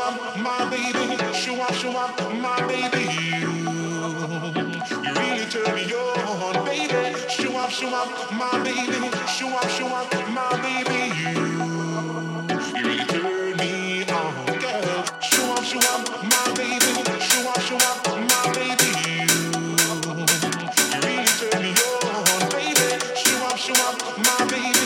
up, my baby. Show up, my baby. You really turn me on, baby. Show up, my baby. Show up, my baby. You really turn me on, girl. Show up, my baby. Show up, my baby. You really turn me on, baby. Show up, my baby.